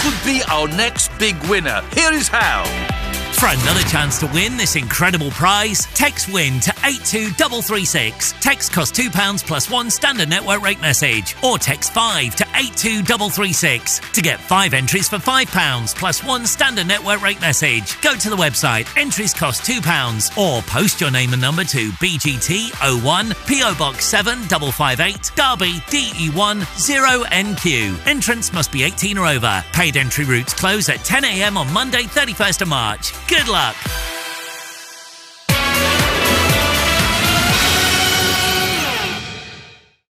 could be our next big winner. Here is how. For another chance to win this incredible prize, text WIN to 82336. Text costs £2 plus one standard network rate message. Or text 5 to 82336 to get 5 entries for £5 plus one standard network rate message. Go to the website, entries cost £2, or post your name and number to BGT 01 PO Box 7558 Derby DE1 0NQ. Entrants must be 18 or over. Paid entry routes close at 10 a.m. on Monday 31st of March. Good luck!